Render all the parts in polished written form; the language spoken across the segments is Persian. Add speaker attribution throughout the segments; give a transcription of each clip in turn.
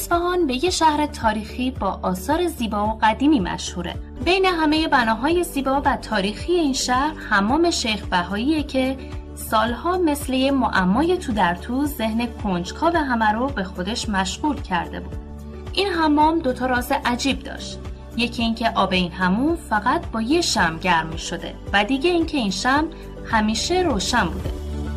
Speaker 1: اصفهان به یه شهر تاریخی با آثار زیبا و قدیمی مشهوره. بین همه بناهای زیبا و تاریخی این شهر حمام شیخ بهاییه که سالها مثل یه معمای تو در تو ذهن کنجکاو همه رو به خودش مشغول کرده بود. این حمام 2 راز عجیب داشت. یکی اینکه آب این حموم فقط با یه شمع گرم می شده و دیگه اینکه این شمع همیشه روشن بوده.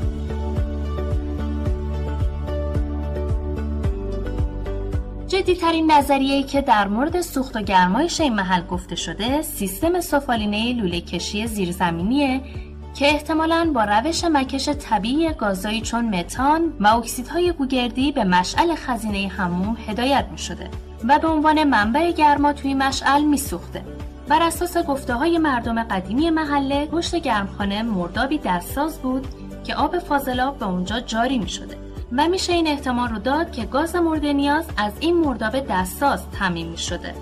Speaker 1: جدی‌ترین نظریه‌ای که در مورد سوخت و گرمایش این محل گفته شده سیستم سفالینه لوله کشی زیرزمینیه که احتمالاً با روش مکش طبیعی گازایی چون متان و اکسیدهای گوگردی به مشعل خزینه حموم هدایت می شده و به عنوان منبع گرما توی مشعل می سوخته. بر اساس گفته‌های مردم قدیمی محله پشت گرمخانه مردابی دستساز بود که آب فاضلاب به اونجا جاری می شده و میشه این احتمال رو داد که گاز مورد نیاز از این مرداب دستساز تامین می شده.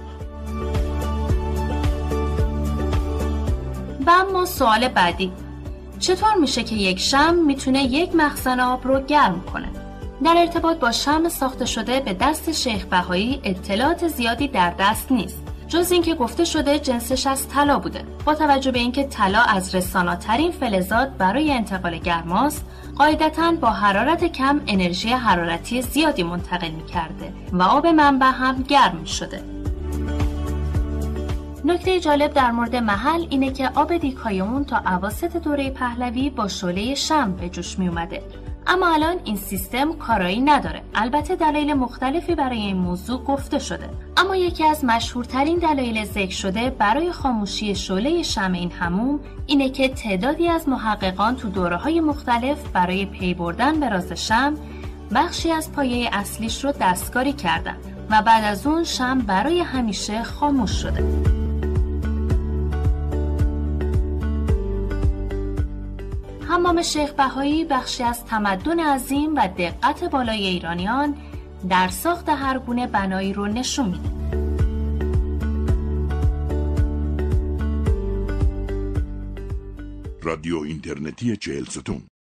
Speaker 1: و اما سوال بعدی، چطور میشه که یک شمع میتونه یک مخزن آب رو گرم کنه؟ در ارتباط با شمع ساخته شده به دست شیخ بهایی اطلاعات زیادی در دست نیست، جز اینکه گفته شده جنسش از طلا بوده. با توجه به اینکه طلا از رسانه‌ترین فلزات برای انتقال گرماست، قاعدتاً با حرارت کم انرژی حرارتی زیادی منتقل می‌کرده و آب منبع هم گرم می‌شده. نکته جالب در مورد محل اینه که آب دیگ‌های اون تا اواسط دوره پهلوی با شعله شمع به جوش می اومده، اما الان این سیستم کارایی نداره. البته دلایل مختلفی برای این موضوع گفته شده، اما یکی از مشهورترین دلایل ذکر شده برای خاموشی شعله شمع این حموم اینه که تعدادی از محققان تو دوره‌های مختلف برای پی بردن به راز شمع بخشی از پایه اصلیش رو دستکاری کردن و بعد از اون شمع برای همیشه خاموش شده. حمام شیخ بهایی بخشی از تمدن عظیم و دقت بالای ایرانیان در ساخت هر گونه بنایی رو نشون میده.
Speaker 2: رادیو اینترنتی 40 ستون